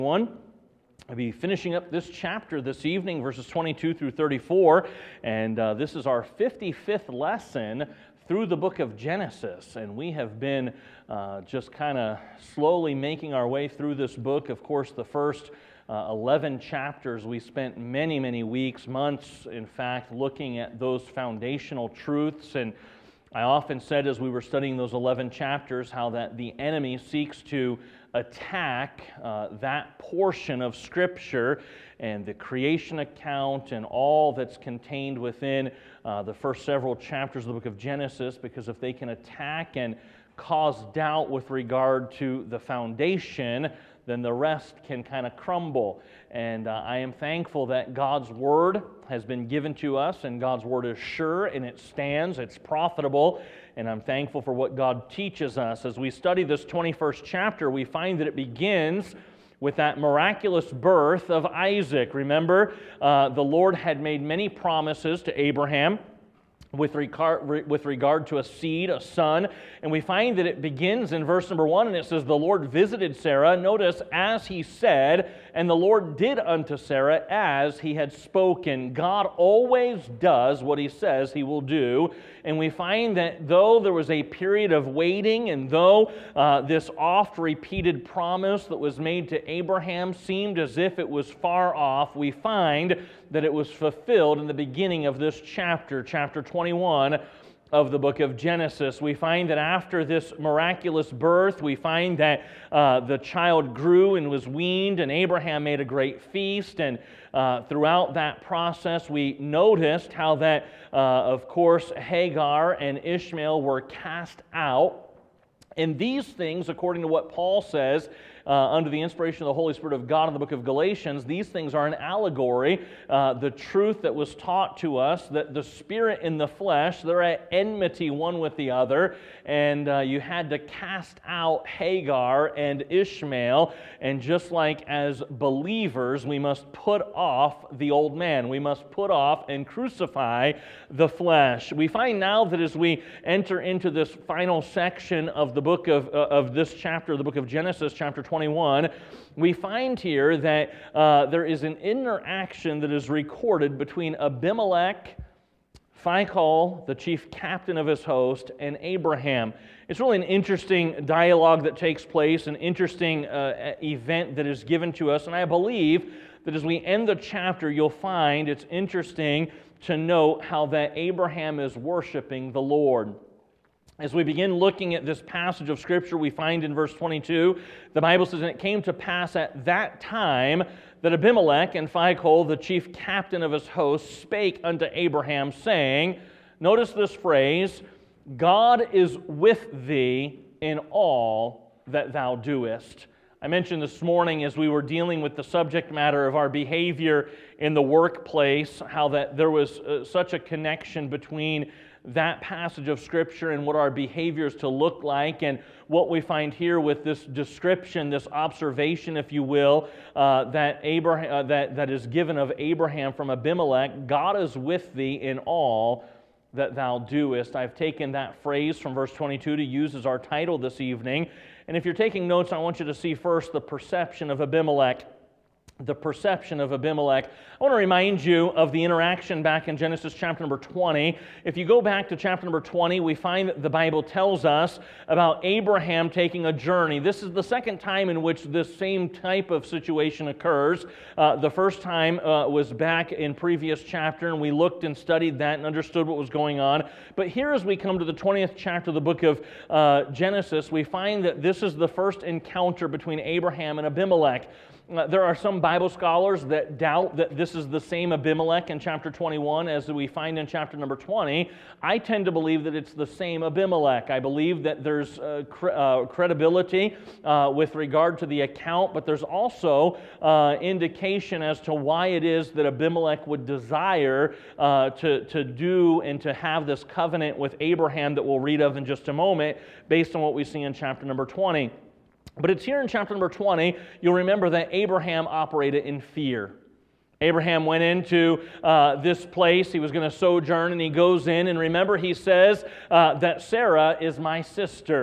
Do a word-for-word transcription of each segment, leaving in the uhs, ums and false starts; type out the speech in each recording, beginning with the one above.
One, I'll be finishing up this chapter this evening, verses twenty-two through thirty-four, and uh, this is our fifty-fifth lesson through the book of Genesis, and we have been uh, just kind of slowly making our way through this book. Of course, the first uh, eleven chapters, we spent many, many weeks, months, in fact, looking at those foundational truths, and I often said as we were studying those eleven chapters how that the enemy seeks to attack uh, that portion of Scripture and the creation account and all that's contained within uh, the first several chapters of the book of Genesis, because if they can attack and cause doubt with regard to the foundation, then the rest can kind of crumble. And uh, I am thankful that God's Word has been given to us, and God's Word is sure, and it stands, it's profitable, and I'm thankful for what God teaches us. As we study this twenty-first chapter, we find that it begins with that miraculous birth of Isaac. Remember, uh, the Lord had made many promises to Abraham with regard, with regard to a seed, a son, and we find that it begins in verse number one, and it says, the Lord visited Sarah, notice, as he said, and the Lord did unto Sarah as he had spoken. God always does what he says he will do, and we find that though there was a period of waiting, and though uh, this oft-repeated promise that was made to Abraham seemed as if it was far off, we find that it was fulfilled in the beginning of this chapter, chapter twenty-one of the book of Genesis. We find that after this miraculous birth, we find that uh, the child grew and was weaned, and Abraham made a great feast, and uh, throughout that process, we noticed how that, uh, of course, Hagar and Ishmael were cast out. And these things, according to what Paul says, Uh, under the inspiration of the Holy Spirit of God in the book of Galatians, these things are an allegory. Uh, the truth that was taught to us, that the spirit and the flesh, they're at enmity one with the other, and uh, you had to cast out Hagar and Ishmael, and just like as believers, we must put off the old man. We must put off and crucify the flesh. We find now that as we enter into this final section of the book of, uh, of this chapter, the book of Genesis, chapter twenty-one, we find here that uh, there is an interaction that is recorded between Abimelech, Phicol, the chief captain of his host, and Abraham. It's really an interesting dialogue that takes place, an interesting uh, event that is given to us, and I believe that as we end the chapter, you'll find it's interesting to note how that Abraham is worshiping the Lord. As we begin looking at this passage of Scripture, we find in verse twenty-two, the Bible says, and it came to pass at that time that Abimelech and Phicol, the chief captain of his host, spake unto Abraham, saying, notice this phrase, God is with thee in all that thou doest. I mentioned this morning as we were dealing with the subject matter of our behavior in the workplace, how that there was uh, such a connection between that passage of Scripture and what our behavior is to look like, and what we find here with this description, this observation, if you will, uh, that Abraham uh, that, that is given of Abraham from Abimelech, God is with thee in all that thou doest. I've taken that phrase from verse twenty-two to use as our title this evening, and if you're taking notes, I want you to see first the perception of Abimelech. The perception of Abimelech. I want to remind you of the interaction back in Genesis chapter number twenty. If you go back to chapter number twenty, we find that the Bible tells us about Abraham taking a journey. This is the second time in which this same type of situation occurs. Uh, the first time uh, was back in previous chapter, and we looked and studied that and understood what was going on. But here as we come to the twentieth chapter of the book of uh, Genesis, we find that this is the first encounter between Abraham and Abimelech. Uh, there are some Bible scholars that doubt that this is the same Abimelech in chapter twenty-one as we find in chapter number twenty. I tend to believe that it's the same Abimelech. I believe that there's uh, cre- uh, credibility uh, with regard to the account, but there's also uh, indication as to why it is that Abimelech would desire uh, to, to do and to have this covenant with Abraham that we'll read of in just a moment, based on what we see in chapter number twenty. But it's here in chapter number twenty, you'll remember that Abraham operated in fear. Abraham went into uh, this place. He was going to sojourn, and he goes in, and remember he says uh, that Sarah is my sister.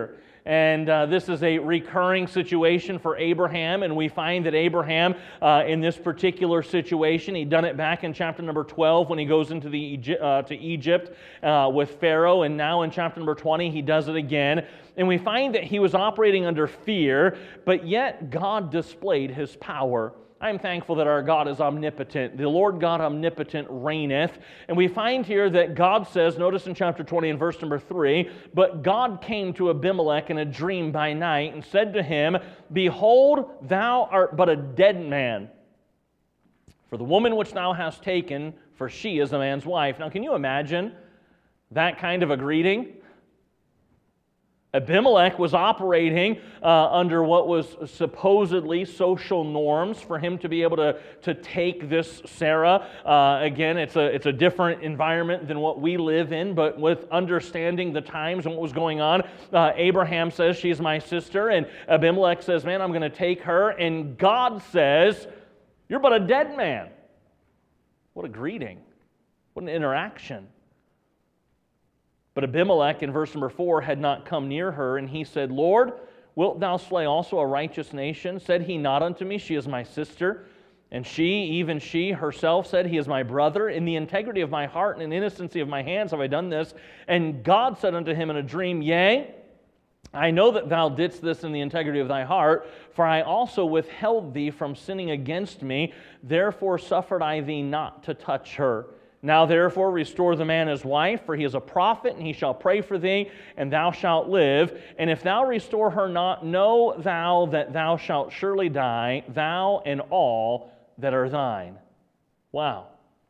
And uh, this is a recurring situation for Abraham, and we find that Abraham, uh, in this particular situation, he'd done it back in chapter number twelve when he goes into the Egypt, uh, to Egypt uh, with Pharaoh, and now in chapter number twenty, he does it again. And we find that he was operating under fear, but yet God displayed His power. I'm thankful that our God is omnipotent. The Lord God omnipotent reigneth. And we find here that God says, notice in chapter twenty and verse number three, but God came to Abimelech in a dream by night and said to him, Behold, thou art but a dead man. For the woman which thou hast taken, for she is a man's wife. Now, can you imagine that kind of a greeting? Abimelech was operating uh, under what was supposedly social norms for him to be able to, to take this Sarah. Uh, again, it's a, it's a different environment than what we live in, but with understanding the times and what was going on, uh, Abraham says, she's my sister, and Abimelech says, man, I'm going to take her, and God says, you're but a dead man. What a greeting. What an interaction. But Abimelech, in verse number four, had not come near her, and he said, Lord, wilt thou slay also a righteous nation? Said he not unto me, she is my sister? And she, even she herself, said, he is my brother. In the integrity of my heart and in innocency of my hands have I done this. And God said unto him in a dream, Yea, I know that thou didst this in the integrity of thy heart, for I also withheld thee from sinning against me, therefore suffered I thee not to touch her. Now therefore restore the man his wife, for he is a prophet, and he shall pray for thee, and thou shalt live. And if thou restore her not, know thou that thou shalt surely die, thou and all that are thine. Wow.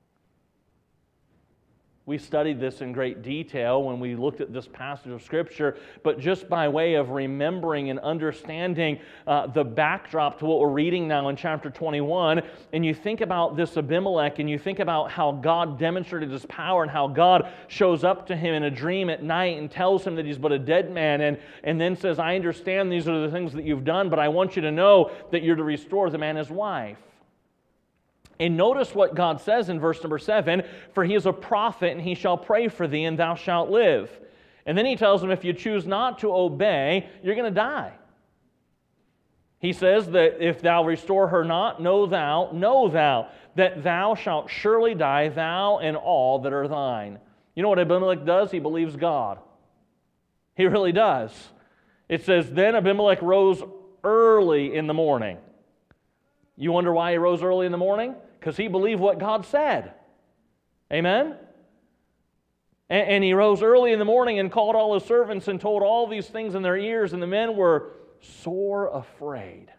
We studied this in great detail when we looked at this passage of Scripture, but just by way of remembering and understanding uh, the backdrop to what we're reading now in chapter twenty-one, and you think about this Abimelech, and you think about how God demonstrated His power and how God shows up to him in a dream at night and tells him that he's but a dead man, and, and then says, I understand these are the things that you've done, but I want you to know that you're to restore the man his wife. And notice what God says in verse number seven, for he is a prophet, and he shall pray for thee, and thou shalt live. And then he tells him, if you choose not to obey, you're going to die. He says that if thou restore her not, know thou, know thou, that thou shalt surely die, thou and all that are thine. You know what Abimelech does? He believes God. He really does. It says, then Abimelech rose early in the morning. You wonder why he rose early in the morning? Because he believed what God said. Amen? And, and he rose early in the morning and called all his servants and told all these things in their ears, and the men were sore afraid.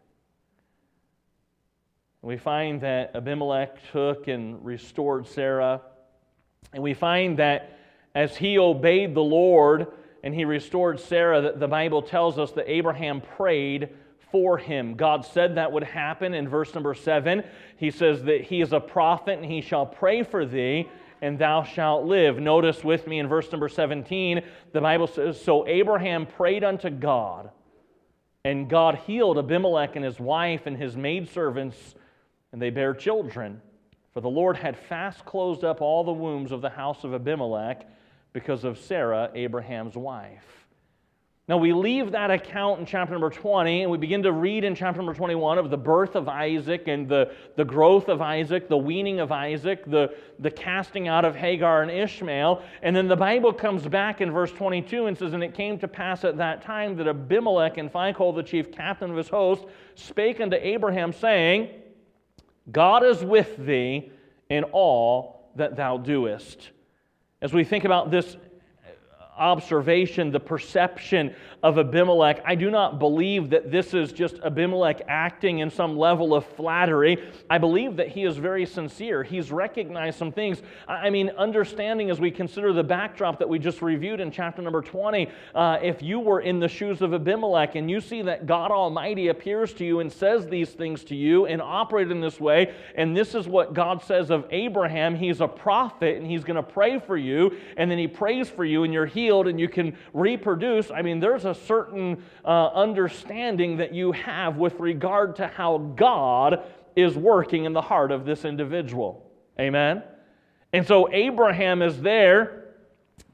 We find that Abimelech took and restored Sarah, and we find that as he obeyed the Lord and he restored Sarah, that the Bible tells us that Abraham prayed for him. God said that would happen in verse number seven. He says that he is a prophet, and he shall pray for thee, and thou shalt live. Notice with me in verse number seventeen, the Bible says, so Abraham prayed unto God, and God healed Abimelech and his wife and his maidservants, and they bare children. For the Lord had fast closed up all the wombs of the house of Abimelech because of Sarah, Abraham's wife. Now we leave that account in chapter number twenty, and we begin to read in chapter number twenty-one of the birth of Isaac and the, the growth of Isaac, the weaning of Isaac, the, the casting out of Hagar and Ishmael. And then the Bible comes back in verse twenty-two and says, and it came to pass at that time that Abimelech and Phicol, the chief captain of his host, spake unto Abraham, saying, God is with thee in all that thou doest. As we think about this observation, the perception of Abimelech, I do not believe that this is just Abimelech acting in some level of flattery. I believe that he is very sincere. He's recognized some things. I mean, understanding as we consider the backdrop that we just reviewed in chapter number twenty, uh, if you were in the shoes of Abimelech and you see that God Almighty appears to you and says these things to you and operate in this way, and this is what God says of Abraham, he's a prophet and he's going to pray for you, and then he prays for you and you're healed and you can reproduce. I mean, there's a certain uh, understanding that you have with regard to how God is working in the heart of this individual. Amen? And so Abraham is there,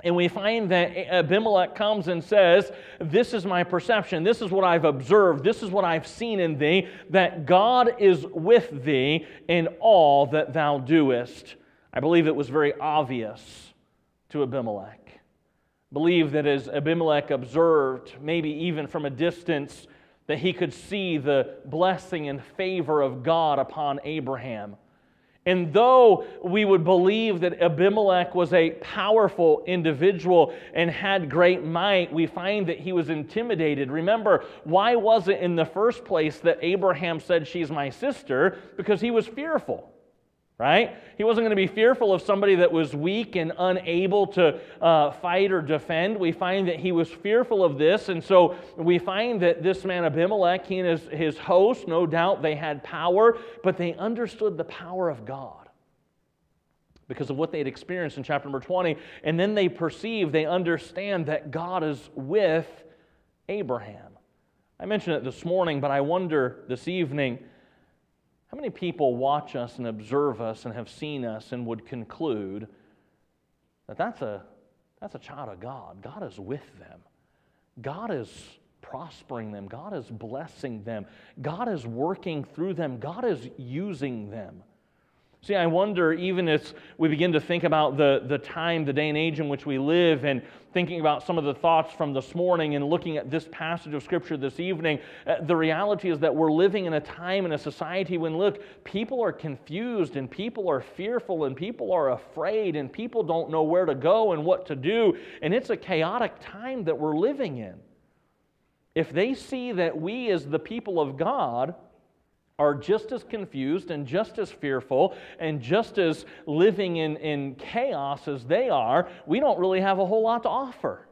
And we find that Abimelech comes and says, this is my perception, this is what I've observed, this is what I've seen in thee, that God is with thee in all that thou doest. I believe it was very obvious to Abimelech. I believe that as Abimelech observed, maybe even from a distance, that he could see the blessing and favor of God upon Abraham. And though we would believe that Abimelech was a powerful individual and had great might, we find that he was intimidated. Remember, why was it in the first place that Abraham said, she's my sister? Because he was fearful, right? He wasn't going to be fearful of somebody that was weak and unable to uh, fight or defend. We find that he was fearful of this, and so we find that this man Abimelech, he and his, his host, no doubt they had power, but they understood the power of God because of what they had experienced in chapter number twenty, and then they perceive, they understand that God is with Abraham. I mentioned it this morning, but I wonder this evening, how many people watch us and observe us and have seen us and would conclude that that's a, that's a child of God? God is with them. God is prospering them. God is blessing them. God is working through them. God is using them. See, I wonder, even as we begin to think about the, the time, the day and age in which we live, and thinking about some of the thoughts from this morning and looking at this passage of Scripture this evening, uh, the reality is that we're living in a time, in a society when, look, people are confused and people are fearful and people are afraid and people don't know where to go and what to do, and it's a chaotic time that we're living in. If they see that we as the people of God are just as confused and just as fearful and just as living in, in chaos as they are, we don't really have a whole lot to offer.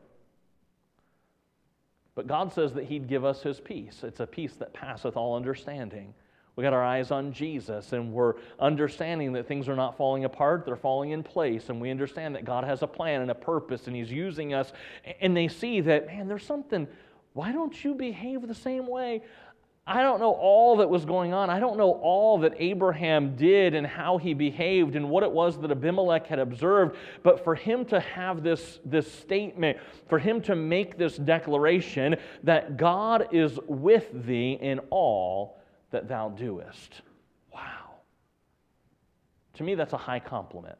But God says that He'd give us His peace. It's a peace that passeth all understanding. We got our eyes on Jesus, and we're understanding that things are not falling apart, they're falling in place, and we understand that God has a plan and a purpose, and He's using us, and they see that, man, there's something, why don't you behave the same way? I don't know all that was going on. I don't know all that Abraham did and how he behaved and what it was that Abimelech had observed, but for him to have this, this statement, for him to make this declaration that God is with thee in all that thou doest. Wow. To me, that's a high compliment.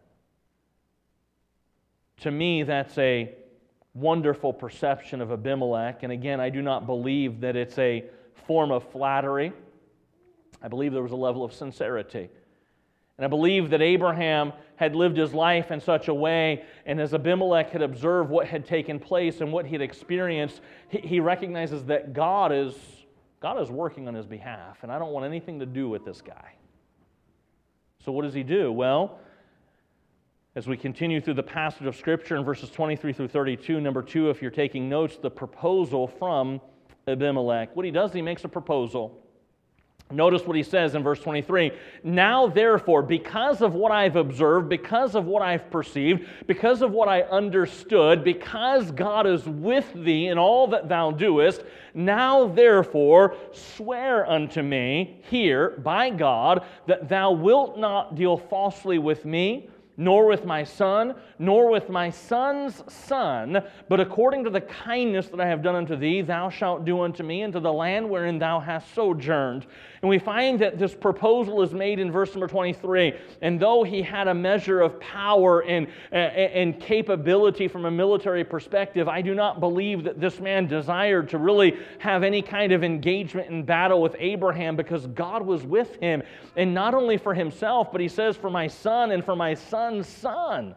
To me, that's a wonderful perception of Abimelech, and again, I do not believe that it's a form of flattery. I believe there was a level of sincerity. And I believe that Abraham had lived his life in such a way, and as Abimelech had observed what had taken place and what he had experienced, he, he recognizes that God is, God is working on his behalf, and I don't want anything to do with this guy. So what does he do? Well, as we continue through the passage of Scripture in verses twenty-three through thirty-two, number two, if you're taking notes, the proposal from Abimelech. What he does, he makes a proposal. Notice what he says in verse twenty-three. Now therefore, because of what I've observed, because of what I've perceived, because of what I understood, because God is with thee in all that thou doest, now therefore swear unto me here by God that thou wilt not deal falsely with me, nor with my son, nor with my son's son, but according to the kindness that I have done unto thee, thou shalt do unto me, and to the land wherein thou hast sojourned. And we find that this proposal is made in verse number twenty-three. And though he had a measure of power and, and capability from a military perspective, I do not believe that this man desired to really have any kind of engagement in battle with Abraham, because God was with him. And not only for himself, but he says, for my son and for my son's son.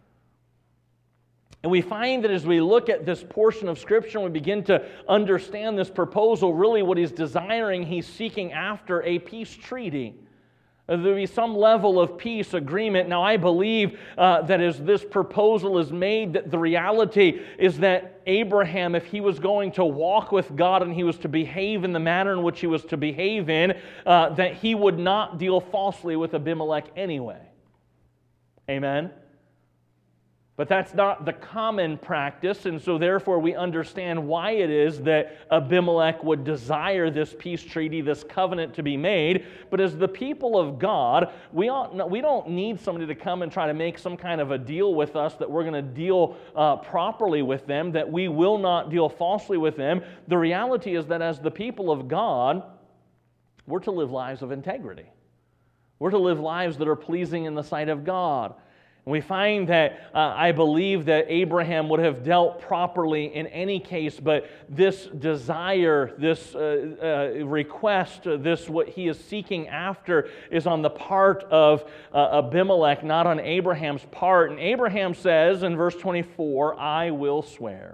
And we find that as we look at this portion of Scripture and we begin to understand this proposal, really what he's desiring, he's seeking after a peace treaty. There will be some level of peace agreement. Now, I believe uh, that as this proposal is made, that the reality is that Abraham, if he was going to walk with God and he was to behave in the manner in which he was to behave in, uh, that he would not deal falsely with Abimelech anyway. Amen? But that's not the common practice, and so therefore we understand why it is that Abimelech would desire this peace treaty, this covenant to be made. But as the people of God, we, ought, we don't need somebody to come and try to make some kind of a deal with us that we're going to deal uh, properly with them, that we will not deal falsely with them. The reality is that as the people of God, we're to live lives of integrity. We're to live lives that are pleasing in the sight of God. We find that, uh, I believe that Abraham would have dealt properly in any case, but this desire, this uh, uh, request, uh, this what he is seeking after is on the part of uh, Abimelech, not on Abraham's part. And Abraham says in verse twenty-four, I will swear.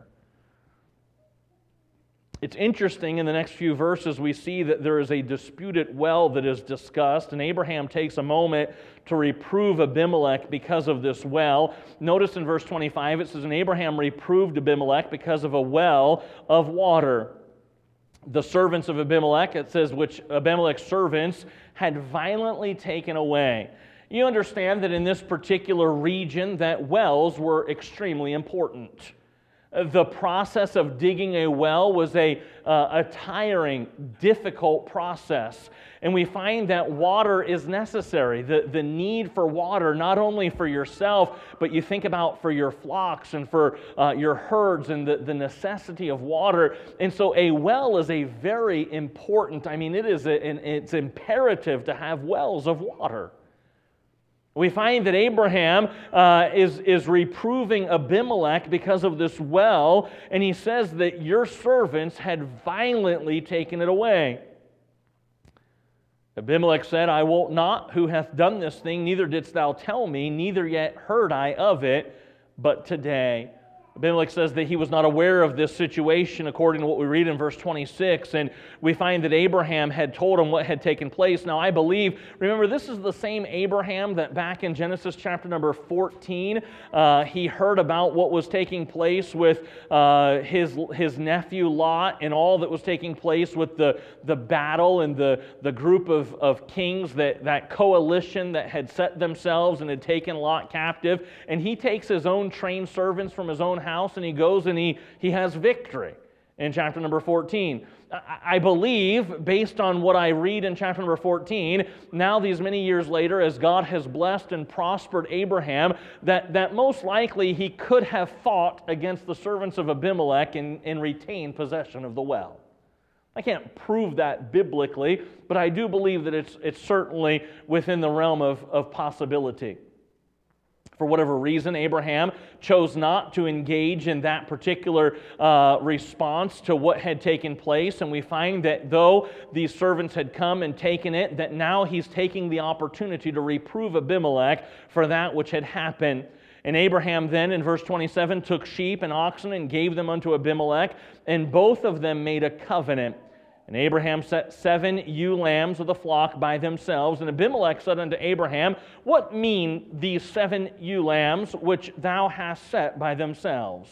It's interesting, in the next few verses we see that there is a disputed well that is discussed, and Abraham takes a moment to reprove Abimelech because of this well. Notice in verse twenty-five it says, and Abraham reproved Abimelech because of a well of water. The servants of Abimelech, it says, which Abimelech's servants had violently taken away. You understand that in this particular region that wells were extremely important. The process of digging a well was a, uh, a tiring, difficult process. And we find that water is necessary. The, the need for water, not only for yourself, but you think about for your flocks and for uh, your herds and the, the necessity of water. And so a well is a very important, I mean, it is a, it's imperative to have wells of water. We find that Abraham uh, is, is reproving Abimelech because of this well, and he says that your servants had violently taken it away. Abimelech said, I wot not who hath done this thing, neither didst thou tell me, neither yet heard I of it, but today. Abimelech says that he was not aware of this situation according to what we read in verse twenty-six, and we find that Abraham had told him what had taken place. Now I believe, remember, this is the same Abraham that back in Genesis chapter number fourteen, uh, he heard about what was taking place with uh, his, his nephew Lot and all that was taking place with the, the battle and the, the group of, of kings, that, that coalition that had set themselves and had taken Lot captive, and he takes his own trained servants from his own house, and he goes and he, he has victory in chapter number fourteen. I, I believe, based on what I read in chapter number fourteen, now these many years later, as God has blessed and prospered Abraham, that, that most likely he could have fought against the servants of Abimelech and, and retained possession of the well. I can't prove that biblically, but I do believe that it's, it's certainly within the realm of, of possibility. For whatever reason, Abraham chose not to engage in that particular uh, response to what had taken place. And we find that though these servants had come and taken it, that now he's taking the opportunity to reprove Abimelech for that which had happened. And Abraham then, in verse twenty-seven, took sheep and oxen and gave them unto Abimelech, and both of them made a covenant. And Abraham set seven ewe lambs of the flock by themselves. And Abimelech said unto Abraham, what mean these seven ewe lambs which thou hast set by themselves?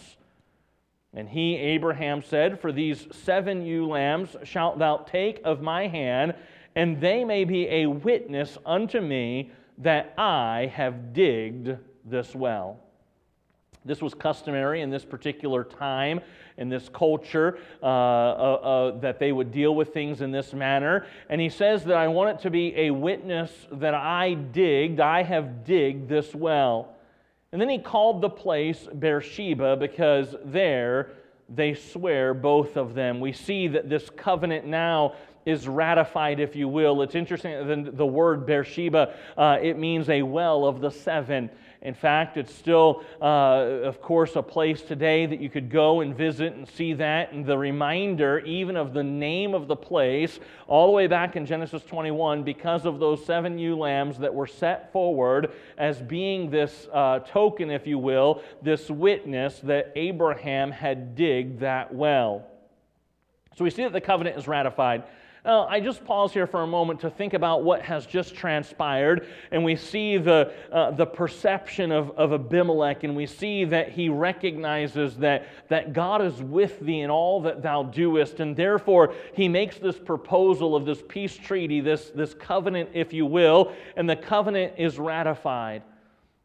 And he, Abraham, said, for these seven ewe lambs shalt thou take of my hand, and they may be a witness unto me that I have digged this well. This was customary in this particular time, in this culture, uh, uh, uh, that they would deal with things in this manner. And he says that I want it to be a witness that I digged, I have digged this well. And then he called the place Beersheba because there they swear, both of them. We see that this covenant now is ratified, if you will. It's interesting, the, the word Beersheba, uh, it means a well of the seven. In fact, it's still, uh, of course, a place today that you could go and visit and see that. And the reminder, even of the name of the place, all the way back in Genesis twenty-one, because of those seven ewe lambs that were set forward as being this uh, token, if you will, this witness that Abraham had digged that well. So we see that the covenant is ratified. Now, I just pause here for a moment to think about what has just transpired, and we see the, uh, the perception of, of Abimelech, and we see that he recognizes that, that God is with thee in all that thou doest, and therefore he makes this proposal of this peace treaty, this, this covenant, if you will, and the covenant is ratified.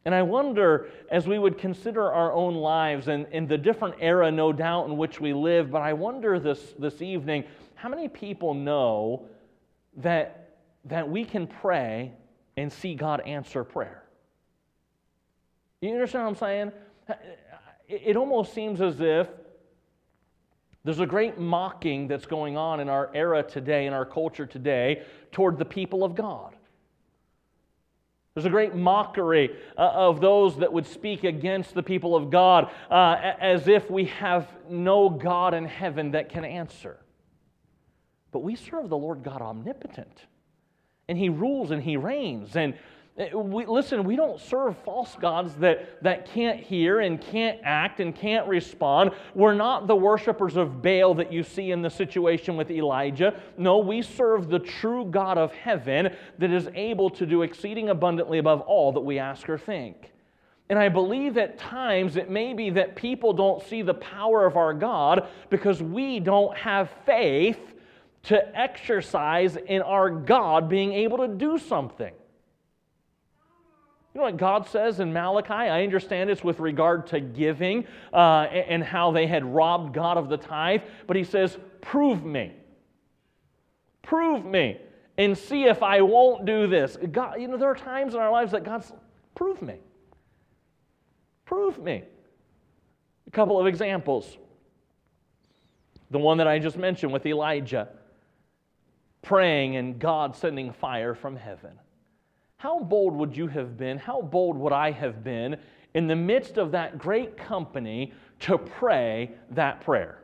And I wonder, as we would consider our own lives and, and the different era, no doubt, in which we live, but I wonder this, this evening, how many people know that, that we can pray and see God answer prayer? You understand what I'm saying? It almost seems as if there's a great mocking that's going on in our era today, in our culture today, toward the people of God. There's a great mockery uh, of those that would speak against the people of God, uh, as if we have no God in heaven that can answer. But we serve the Lord God omnipotent, and He rules and He reigns. And we, listen, we don't serve false gods that, that can't hear and can't act and can't respond. We're not the worshipers of Baal that you see in the situation with Elijah. No, we serve the true God of heaven that is able to do exceeding abundantly above all that we ask or think. And I believe at times it may be that people don't see the power of our God because we don't have faith to exercise in our God being able to do something. You know what God says in Malachi? I understand it's with regard to giving uh, and how they had robbed God of the tithe, but He says, prove me. Prove me and see if I won't do this. God, you know, there are times in our lives that God's, prove me. Prove me. A couple of examples. The one that I just mentioned with Elijah, praying and God sending fire from heaven. How bold would you have been, how bold would I have been in the midst of that great company to pray that prayer?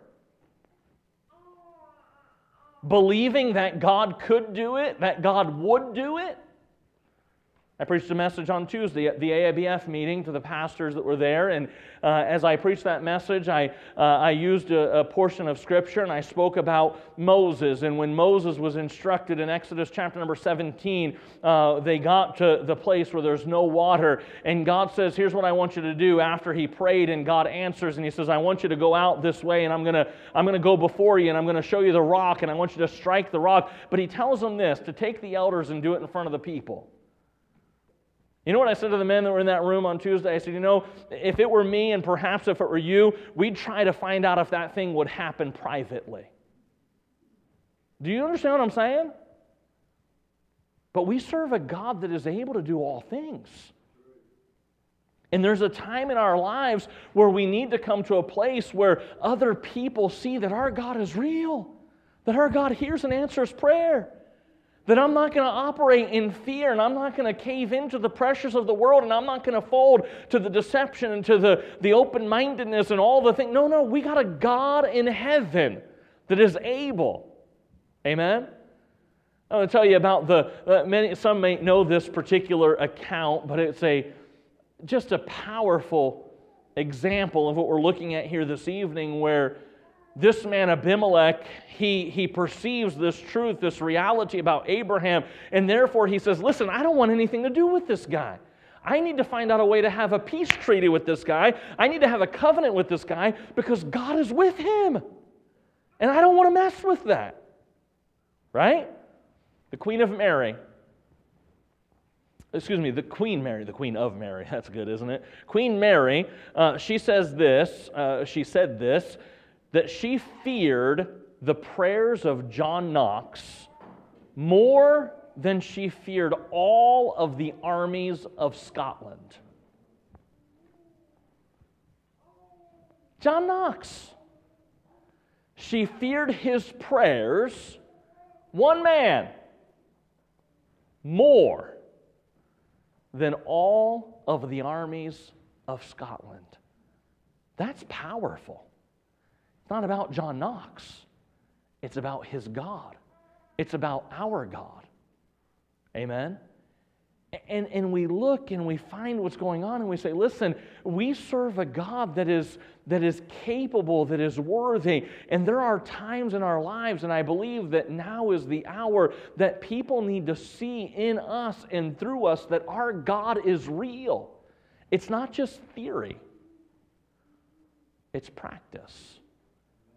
Believing that God could do it, that God would do it? I preached a message on Tuesday at the A I B F meeting to the pastors that were there, and uh, as I preached that message, I, uh, I used a, a portion of Scripture, and I spoke about Moses, and when Moses was instructed in Exodus chapter number seventeen, uh, they got to the place where there's no water, and God says, here's what I want you to do after he prayed, and God answers, and He says, I want you to go out this way, and I'm going to I'm going to go before you, and I'm going to show you the rock, and I want you to strike the rock, but He tells them this, to take the elders and do it in front of the people. You know what I said to the men that were in that room on Tuesday? I said, you know, if it were me and perhaps if it were you, we'd try to find out if that thing would happen privately. Do you understand what I'm saying? But we serve a God that is able to do all things. And there's a time in our lives where we need to come to a place where other people see that our God is real, that our God hears and answers prayer. That I'm not going to operate in fear, and I'm not going to cave into the pressures of the world, and I'm not going to fold to the deception and to the, the open-mindedness and all the things. No, no, we got a God in heaven that is able. Amen? I want to tell you about the, uh, many, some may know this particular account, but it's a just a powerful example of what we're looking at here this evening, where this man Abimelech, he, he perceives this truth, this reality about Abraham, and therefore he says, listen, I don't want anything to do with this guy. I need to find out a way to have a peace treaty with this guy. I need to have a covenant with this guy because God is with him. And I don't want to mess with that. Right? The Queen of Mary. Excuse me, the Queen Mary, the Queen of Mary. That's good, isn't it? Queen Mary, uh, she says this, uh, she said this, that she feared the prayers of John Knox more than she feared all of the armies of Scotland. John Knox. She feared his prayers, one man, more than all of the armies of Scotland. That's powerful. It's not about John Knox. It's about his God. It's about our God. Amen? And, and we look and we find what's going on and we say, listen, we serve a God that is, that is capable, that is worthy. And there are times in our lives, and I believe that now is the hour that people need to see in us and through us that our God is real. It's not just theory. It's practice.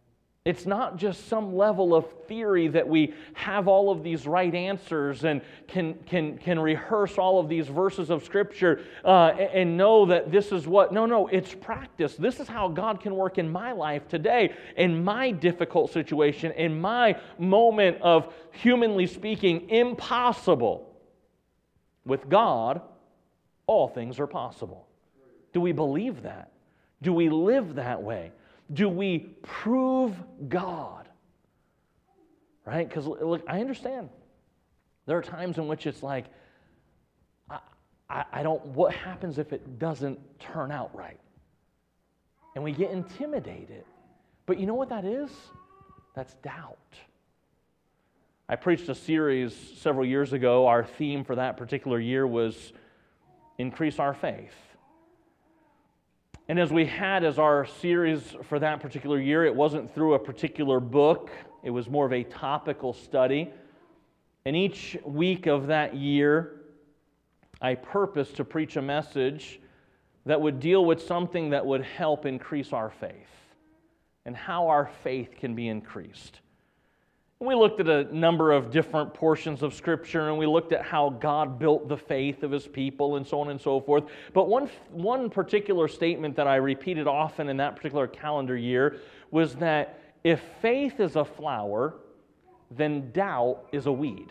It's not just some level of theory that we have all of these right answers and can, can, can rehearse all of these verses of Scripture uh, and, and know that this is what... No, no, it's practice. This is how God can work in my life today, in my difficult situation, in my moment of, humanly speaking, impossible. With God, all things are possible. Do we believe that? Do we live that way? Do we prove God? Right? Because, look, I understand. There are times in which it's like, I, I, I don't, what happens if it doesn't turn out right? And we get intimidated. But you know what that is? That's doubt. I preached a series several years ago. Our theme for that particular year was Increase Our Faith. And as we had as our series for that particular year, it wasn't through a particular book. It was more of a topical study. And each week of that year, I purposed to preach a message that would deal with something that would help increase our faith and how our faith can be increased. We looked at a number of different portions of Scripture, and we looked at how God built the faith of His people and so on and so forth. But one, one particular statement that I repeated often in that particular calendar year was that if faith is a flower, then doubt is a weed.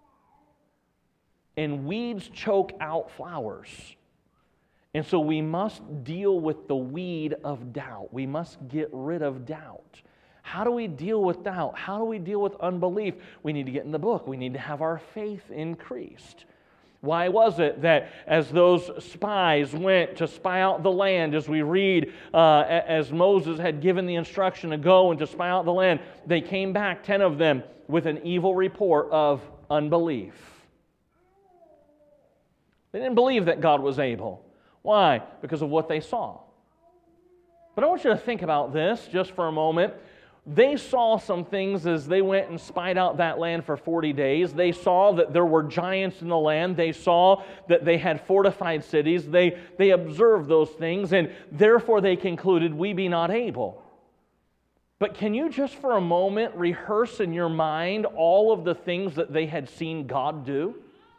And weeds choke out flowers. And so we must deal with the weed of doubt. We must get rid of doubt. How do we deal with doubt? How do we deal with unbelief? We need to get in the book. We need to have our faith increased. Why was it that as those spies went to spy out the land, as we read, uh, as Moses had given the instruction to go and to spy out the land, they came back, ten of them, with an evil report of unbelief? They didn't believe that God was able. Why? Because of what they saw. But I want you to think about this just for a moment. They saw some things as they went and spied out that land for forty days. They saw that there were giants in the land. They saw that they had fortified cities. They, they observed those things, and therefore they concluded, we be not able. But can you just for a moment rehearse in your mind all of the things that they had seen God do?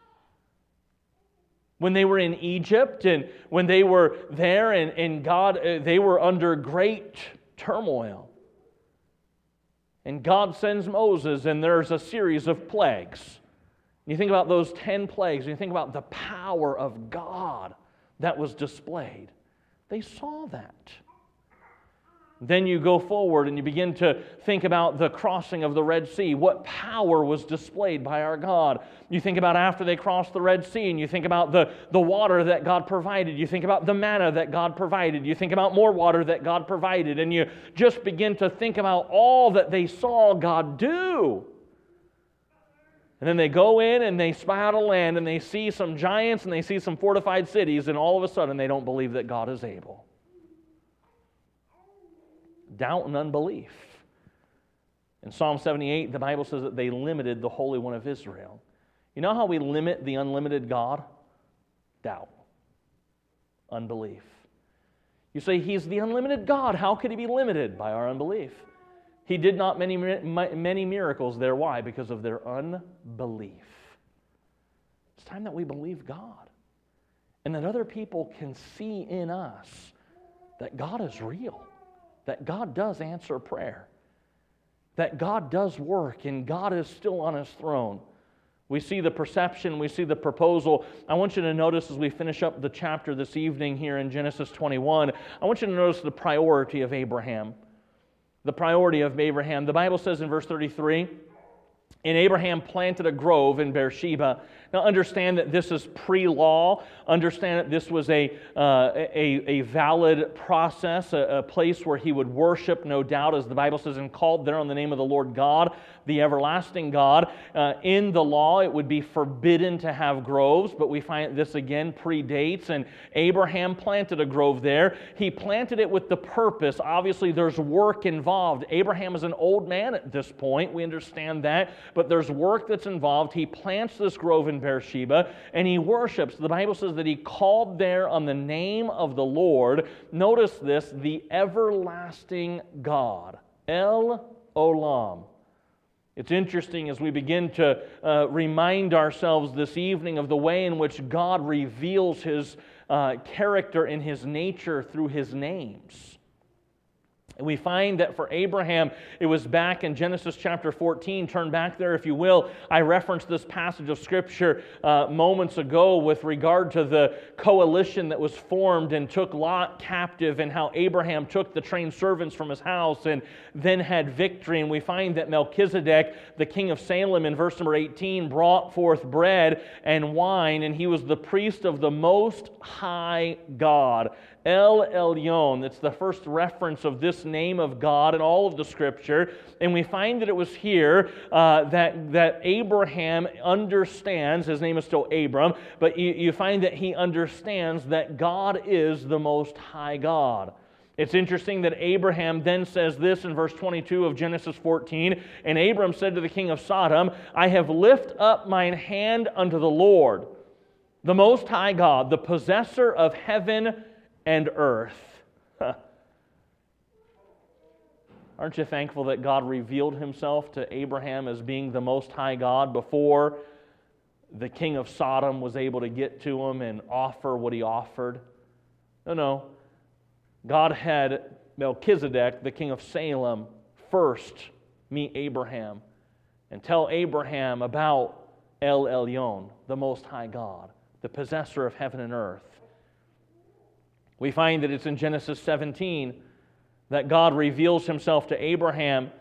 When they were in Egypt and when they were there and, and God, uh, they were under great turmoil. And God sends Moses, and there's a series of plagues. You think about those ten plagues, and you think about the power of God that was displayed. They saw that. Then you go forward and you begin to think about the crossing of the Red Sea. What power was displayed by our God? You think about after they crossed the Red Sea, and you think about the, the water that God provided. You think about the manna that God provided. You think about more water that God provided. And you just begin to think about all that they saw God do. And then they go in and they spy out a land and they see some giants and they see some fortified cities, and all of a sudden they don't believe that God is able. Doubt and unbelief. In Psalm seventy-eight, the Bible says that they limited the Holy One of Israel. You know how we limit the unlimited God? Doubt. Unbelief. You say, He's the unlimited God. How could He be limited? By our unbelief. He did not many, many miracles there. Why? Because of their unbelief. It's time that we believe God. And that other people can see in us that God is real. That God does answer prayer, that God does work, and God is still on His throne. We see the perception, we see the proposal. I want you to notice as we finish up the chapter this evening here in Genesis twenty-one, I want you to notice the priority of Abraham. The priority of Abraham. The Bible says in verse thirty-three, and Abraham planted a grove in Beersheba. Now understand that this is pre-law. Understand that this was a, uh, a, a valid process, a, a place where he would worship, no doubt, as the Bible says, and called there on the name of the Lord God, the everlasting God. Uh, in the law, it would be forbidden to have groves, but we find this again predates, and Abraham planted a grove there. He planted it with the purpose. Obviously, there's work involved. Abraham is an old man at this point. We understand that, but there's work that's involved. He plants this grove in Beersheba, and he worships. The Bible says that he called there on the name of the Lord. Notice this, the everlasting God. El Olam. It's interesting as we begin to uh, remind ourselves this evening of the way in which God reveals His uh, character and His nature through His names. And we find that for Abraham, it was back in Genesis chapter fourteen. Turn back there if you will. I referenced this passage of Scripture uh, moments ago with regard to the coalition that was formed and took Lot captive, and how Abraham took the trained servants from his house and then had victory. And we find that Melchizedek, the king of Salem, in verse number eighteen, brought forth bread and wine, and he was the priest of the Most High God. El Elyon, that's the first reference of this name of God in all of the Scripture. And we find that it was here uh, that, that Abraham understands, his name is still Abram, but you, you find that he understands that God is the Most High God. It's interesting that Abraham then says this in verse twenty-two of Genesis fourteen, and Abram said to the king of Sodom, I have lifted up mine hand unto the Lord, the Most High God, the possessor of heaven and earth. Huh. Aren't you thankful that God revealed Himself to Abraham as being the Most High God before the king of Sodom was able to get to him and offer what he offered? No, no. God had Melchizedek, the king of Salem, first meet Abraham and tell Abraham about El Elyon, the Most High God, the possessor of heaven and earth. We find that it's in Genesis seventeen that God reveals Himself to Abraham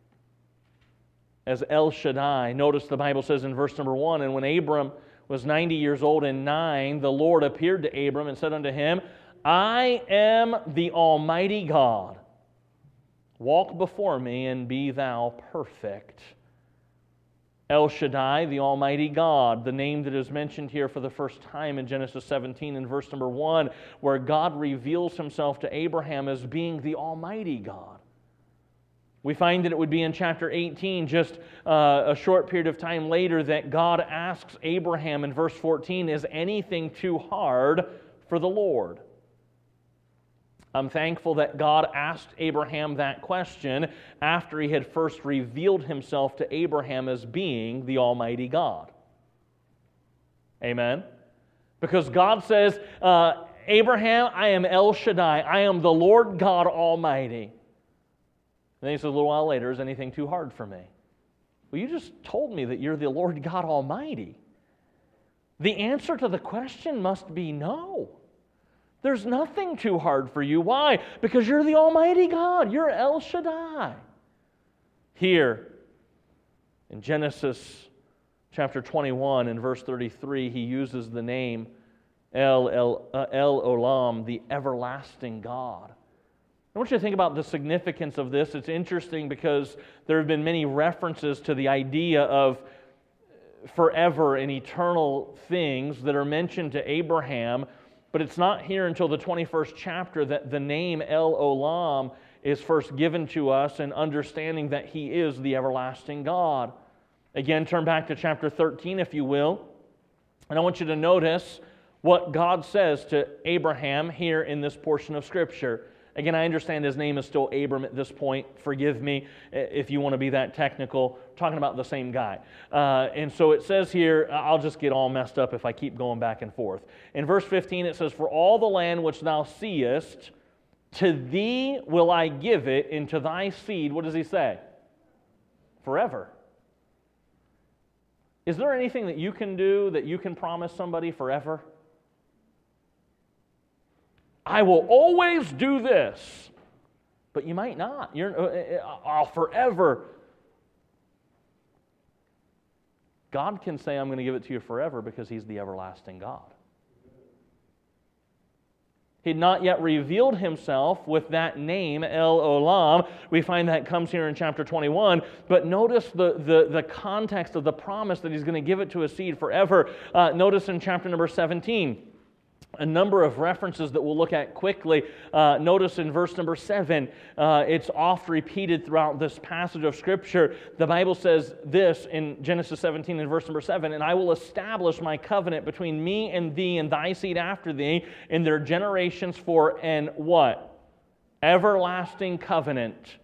as El Shaddai. Notice the Bible says in verse number one, and when Abram was ninety years old and nine, the Lord appeared to Abram and said unto him, I am the Almighty God. Walk before me and be thou perfect. El Shaddai, the Almighty God, the name that is mentioned here for the first time in Genesis seventeen in verse number one, where God reveals Himself to Abraham as being the Almighty God. We find that it would be in chapter eighteen, just uh, a short period of time later, that God asks Abraham in verse fourteen, is anything too hard for the Lord? I'm thankful that God asked Abraham that question after He had first revealed Himself to Abraham as being the Almighty God. Amen? Because God says, uh, Abraham, I am El Shaddai. I am the Lord God Almighty. And then He says a little while later, is anything too hard for me? Well, you just told me that you're the Lord God Almighty. The answer to the question must be no. There's nothing too hard for you. Why? Because you're the Almighty God. You're El Shaddai. Here, in Genesis chapter twenty-one and verse thirty-three, He uses the name El, El, uh, El Olam, the everlasting God. I want you to think about the significance of this. It's interesting because there have been many references to the idea of forever and eternal things that are mentioned to Abraham. But it's not here until the twenty-first chapter that the name El Olam is first given to us, and understanding that He is the everlasting God. Again, turn back to chapter thirteen, if you will. And I want you to notice what God says to Abraham here in this portion of Scripture. Again, I understand his name is still Abram at this point. Forgive me if you want to be that technical. I'm talking about the same guy. Uh, and so it says here, I'll just get all messed up if I keep going back and forth. In verse fifteen it says, for all the land which thou seest, to thee will I give it, and to thy seed, what does He say? Forever. Is there anything that you can do that you can promise somebody forever? I will always do this, but you might not. You're uh, I'll forever. God can say, I'm going to give it to you forever because He's the everlasting God. He had not yet revealed Himself with that name, El Olam. We find that comes here in chapter twenty-one. But notice the, the, the context of the promise that He's going to give it to a seed forever. Uh, notice in chapter number seventeen. A number of references that we'll look at quickly. Uh, notice in verse number seven, uh, it's oft repeated throughout this passage of Scripture. The Bible says this in Genesis seventeen and verse number seven, and I will establish my covenant between me and thee and thy seed after thee in their generations for an what? Everlasting covenant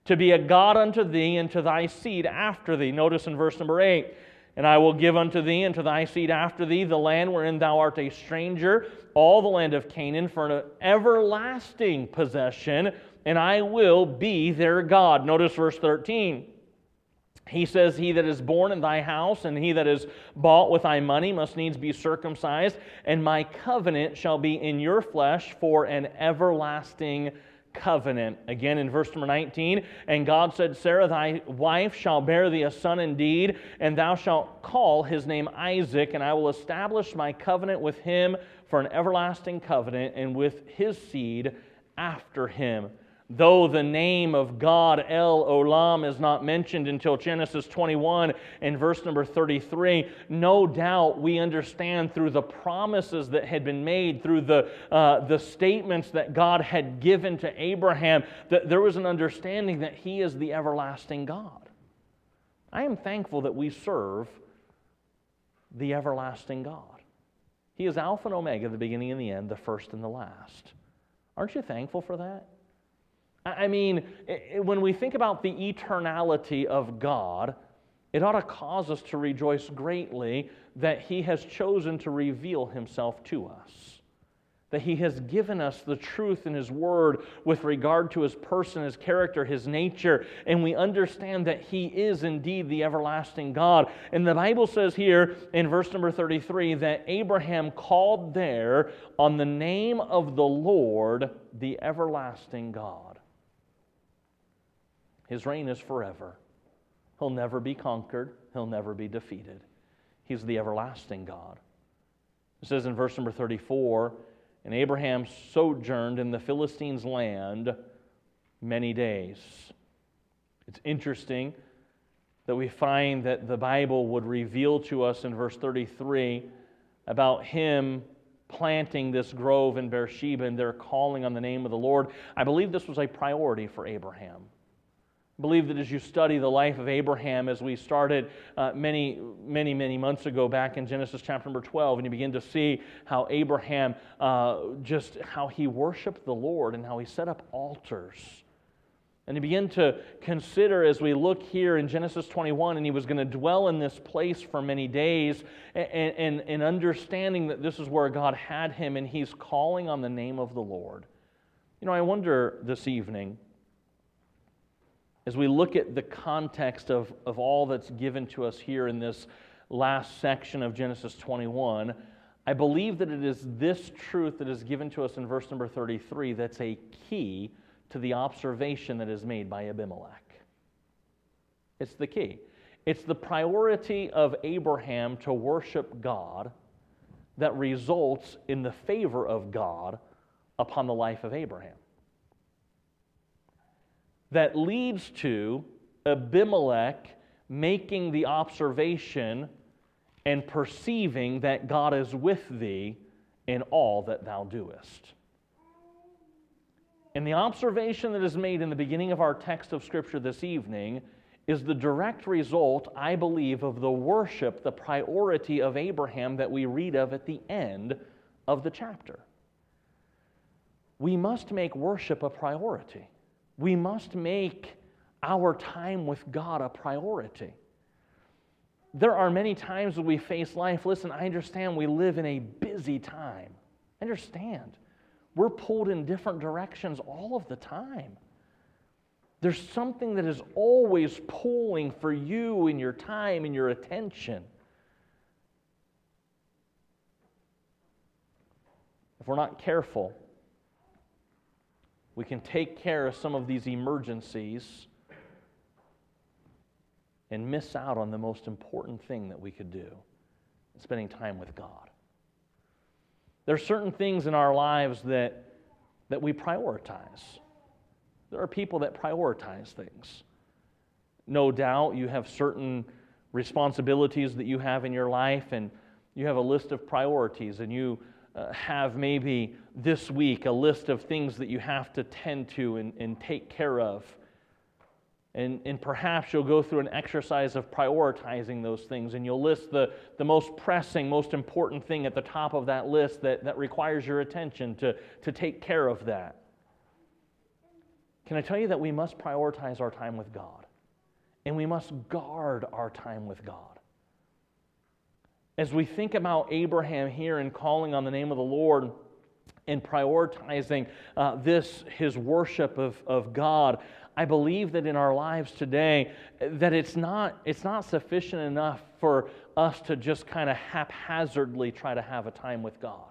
to be a God unto thee and to thy seed after thee. Notice in verse number eight, and I will give unto thee and to thy seed after thee the land wherein thou art a stranger, all the land of Canaan, for an everlasting possession, and I will be their God. Notice verse thirteen. He says, he that is born in thy house and he that is bought with thy money must needs be circumcised, and my covenant shall be in your flesh for an everlasting covenant. Again in verse number nineteen, and God said, Sarah thy wife shall bear thee a son indeed, and thou shalt call his name Isaac, and I will establish my covenant with him for an everlasting covenant, and with his seed after him. Though the name of God, El Olam, is not mentioned until Genesis twenty-one and verse number thirty-three, no doubt we understand through the promises that had been made, through the, uh, the statements that God had given to Abraham, that there was an understanding that He is the everlasting God. I am thankful that we serve the everlasting God. He is Alpha and Omega, the beginning and the end, the first and the last. Aren't you thankful for that? I mean, when we think about the eternality of God, it ought to cause us to rejoice greatly that He has chosen to reveal Himself to us, that He has given us the truth in His Word with regard to His person, His character, His nature, and we understand that He is indeed the everlasting God. And the Bible says here in verse number thirty-three that Abraham called there on the name of the Lord, the everlasting God. His reign is forever. He'll never be conquered. He'll never be defeated. He's the everlasting God. It says in verse number thirty-four, and Abraham sojourned in the Philistines' land many days. It's interesting that we find that the Bible would reveal to us in verse thirty-three about him planting this grove in Beersheba and their calling on the name of the Lord. I believe this was a priority for Abraham. I believe that as you study the life of Abraham, as we started uh, many, many, many months ago back in Genesis chapter number twelve, and you begin to see how Abraham, uh, just how he worshiped the Lord and how he set up altars. And you begin to consider as we look here in Genesis twenty-one, and he was going to dwell in this place for many days, and, and, and understanding that this is where God had him, and he's calling on the name of the Lord. You know, I wonder this evening, as we look at the context of, of all that's given to us here in this last section of Genesis twenty-one, I believe that it is this truth that is given to us in verse number thirty-three that's a key to the observation that is made by Abimelech. It's the key. It's the priority of Abraham to worship God that results in the favor of God upon the life of Abraham. That leads to Abimelech making the observation and perceiving that God is with thee in all that thou doest. And the observation that is made in the beginning of our text of Scripture this evening is the direct result, I believe, of the worship, the priority of Abraham that we read of at the end of the chapter. We must make worship a priority. We must make our time with God a priority. There are many times when we face life. Listen, I understand we live in a busy time. I understand. We're pulled in different directions all of the time. There's something that is always pulling for you in your time and your attention. If we're not careful, we can take care of some of these emergencies and miss out on the most important thing that we could do, spending time with God. There are certain things in our lives that, that we prioritize. There are people that prioritize things. No doubt you have certain responsibilities that you have in your life, and you have a list of priorities, and you uh, have maybe this week a list of things that you have to tend to and, and take care of. And, and perhaps you'll go through an exercise of prioritizing those things, and you'll list the, the most pressing, most important thing at the top of that list that, that requires your attention to, to take care of that. can I tell you that we must prioritize our time with God, and we must guard our time with God. As we think about Abraham here and calling on the name of the Lord and prioritizing uh, this, his worship of, of God, I believe that in our lives today, that it's not, it's not sufficient enough for us to just kind of haphazardly try to have a time with God.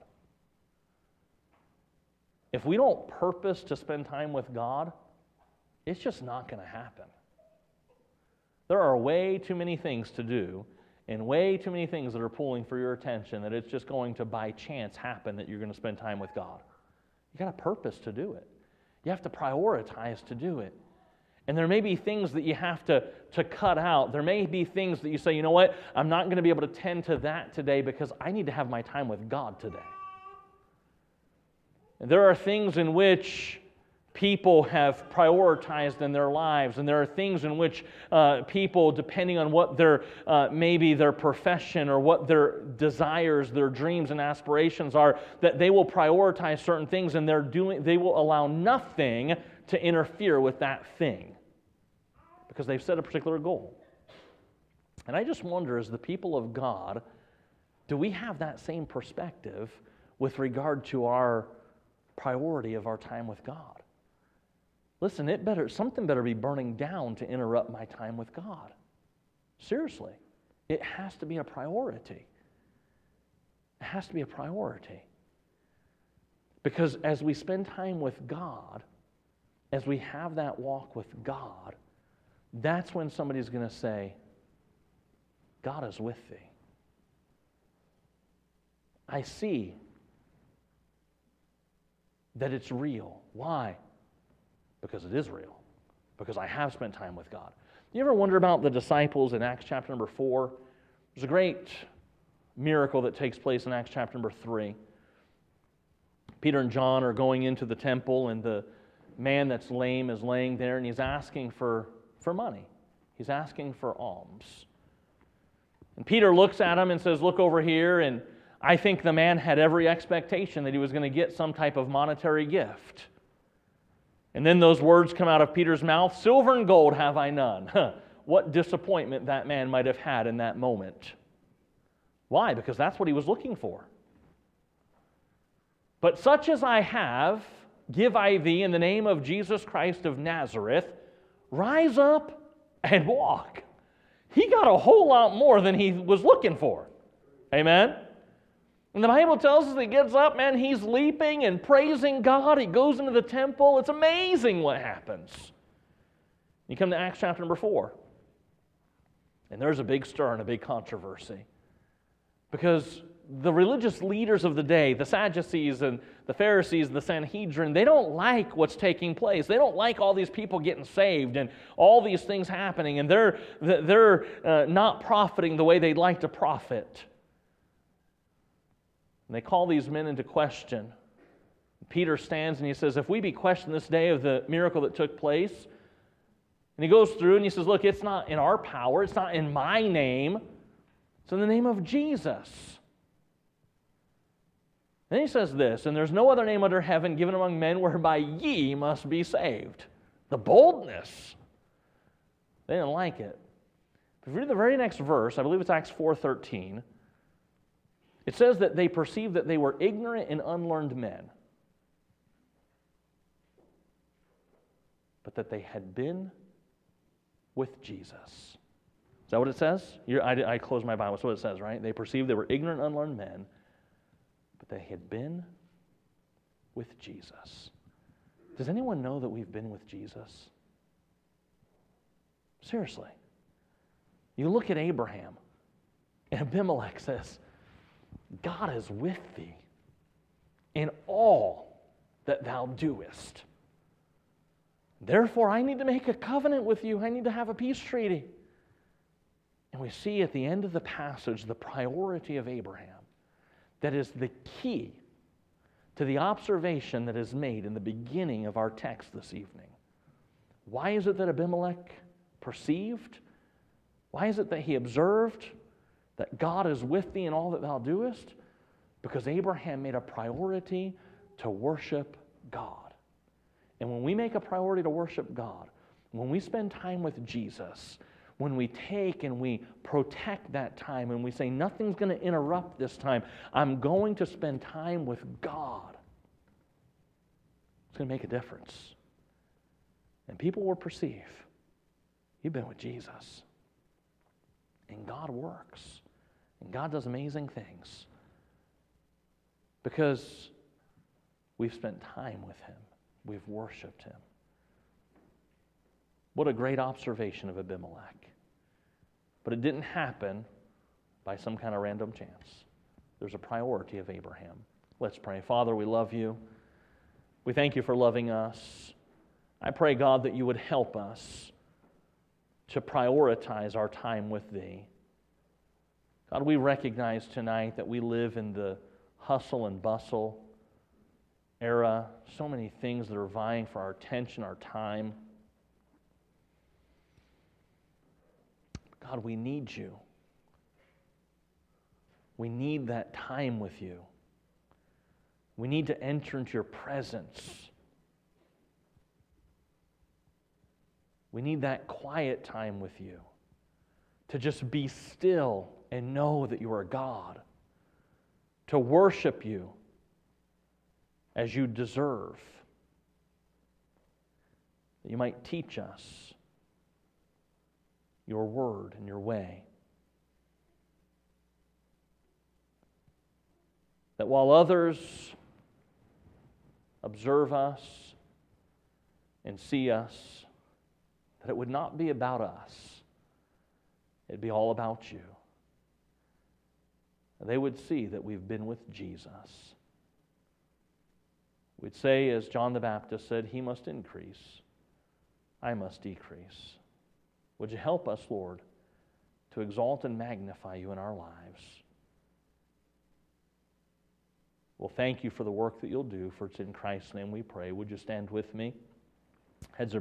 If we don't purpose to spend time with God, it's just not going to happen. There are way too many things to do and way too many things that are pulling for your attention that it's just going to by chance happen that you're going to spend time with God. You got a purpose to do it. You have to prioritize to do it. And there may be things that you have to, to cut out. There may be things that you say, you know what, I'm not going to be able to tend to that today because I need to have my time with God today. And there are things in which people have prioritized in their lives, and there are things in which uh, people, depending on what their, uh, maybe their profession or what their desires, their dreams and aspirations are, that they will prioritize certain things, and they're doing, they will allow nothing to interfere with that thing because they've set a particular goal. And I just wonder, as the people of God, do we have that same perspective with regard to our priority of our time with God? Listen, it better something better be burning down to interrupt my time with God. Seriously, it has to be a priority. It has to be a priority. Because as we spend time with God, as we have that walk with God, that's when somebody's going to say, God is with thee. I see that it's real. Why? Because it is real. Because I have spent time with God. You ever wonder about the disciples in Acts chapter number four? There's a great miracle that takes place in Acts chapter number three. Peter and John are going into the temple, and the man that's lame is laying there, and he's asking for, for money. He's asking for alms. And Peter looks at him and says, look over here, and I think the man had every expectation that he was going to get some type of monetary gift. And then those words come out of Peter's mouth, silver and gold have I none. Huh. What disappointment that man might have had in that moment. Why? Because that's what he was looking for. But such as I have, give I thee in the name of Jesus Christ of Nazareth, rise up and walk. He got a whole lot more than he was looking for. Amen? And the Bible tells us he gets up, man, he's leaping and praising God. He goes into the temple. It's amazing what happens. You come to Acts chapter number four, and there's a big stir and a big controversy. Because the religious leaders of the day, the Sadducees and the Pharisees and the Sanhedrin, they don't like what's taking place. They don't like all these people getting saved and all these things happening, and they're, they're uh, not profiting the way they'd like to profit. And they call these men into question. Peter stands and he says, if we be questioned this day of the miracle that took place, and he goes through and he says, look, it's not in our power, it's not in my name, it's in the name of Jesus. Then he says this, and there's no other name under heaven given among men whereby ye must be saved. The boldness. They didn't like it. If you read the very next verse, I believe it's Acts four thirteen, it says that they perceived that they were ignorant and unlearned men, but that they had been with Jesus. Is that what it says? You're, I, I closed my Bible. That's what it says, right? They perceived they were ignorant and unlearned men, but they had been with Jesus. Does anyone know that we've been with Jesus? Seriously. You look at Abraham, and Abimelech says, God is with thee in all that thou doest. Therefore, I need to make a covenant with you. I need to have a peace treaty. And we see at the end of the passage the priority of Abraham. That is the key to the observation that is made in the beginning of our text this evening. Why is it that Abimelech perceived? Why is it that he observed that God is with thee in all that thou doest? Because Abraham made a priority to worship God. And when we make a priority to worship God, when we spend time with Jesus, when we take and we protect that time and we say, nothing's going to interrupt this time, I'm going to spend time with God, it's going to make a difference. And people will perceive, you've been with Jesus. And God works. And God does amazing things. Because we've spent time with Him. We've worshiped Him. What a great observation of Abimelech. But it didn't happen by some kind of random chance. There's a priority of Abraham. Let's pray. Father, we love You. We thank You for loving us. I pray, God, that You would help us to prioritize our time with Thee. God, we recognize tonight that we live in the hustle and bustle era, so many things that are vying for our attention, our time. God, we need You. We need that time with You. We need to enter into Your presence. We need that quiet time with You, to just be still and know that You are God, to worship You as You deserve, that You might teach us Your word and Your way. That while others observe us and see us, that it would not be about us. It'd be all about You. They would see that we've been with Jesus. We'd say, as John the Baptist said, He must increase, I must decrease. Would You help us, Lord, to exalt and magnify You in our lives? Well, thank You for the work that You'll do, for it's in Christ's name we pray. Would you stand with me? Heads are